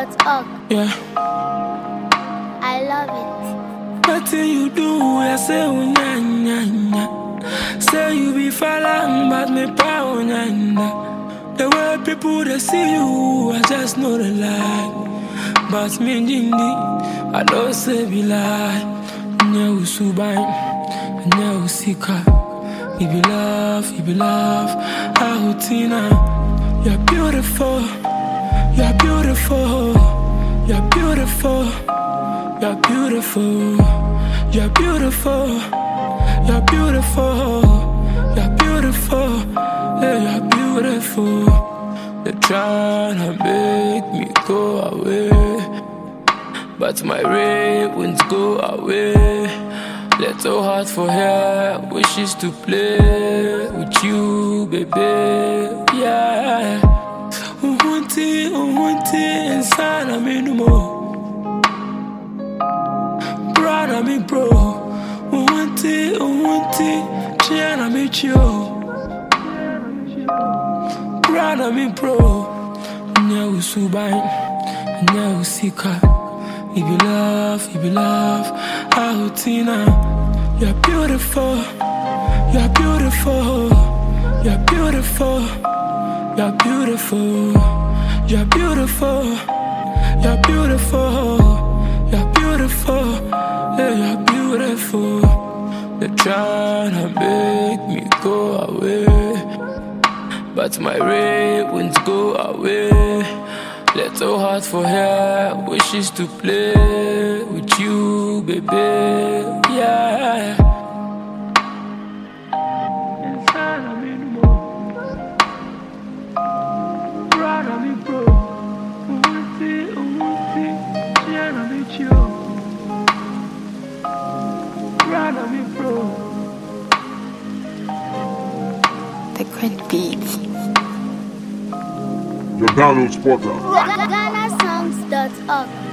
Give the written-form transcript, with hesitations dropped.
GhanaSongs.org. Yeah. I love it. Nothing you do, I say, oh, nya, nya, nya. Say you be falling, but me power, nya, nya. The way people they see you, I just know the lie. But me, Jindi, I don't say be lie. Nya, usubai, nya, usika. You be love, Ahutina. You're beautiful, you're beautiful, you're beautiful. You're beautiful, you're beautiful, you're beautiful, you're beautiful, yeah, you're beautiful. They're trying to make me go away, but my ray won't go away. Little heart for her, wishes to play with you, baby, yeah. Unwanted, inside of me no more. Brother me bro, unwanted, Chiana me chill. Brother me bro, nya usubai, nya usika. You be love, Ahutina. You're beautiful, you're beautiful, you're beautiful, you're beautiful, you're beautiful, you're beautiful, you're beautiful, yeah, you're beautiful. They're trying to make me go away, but my ray won't go away. Little heart for her, wishes to play with you, baby, yeah. Inside of me no more. Proud of me, bro. Unwanted, Chiana me chill. Proud of me, bro. The great beats. Your download spotter. GhanaSongs.org.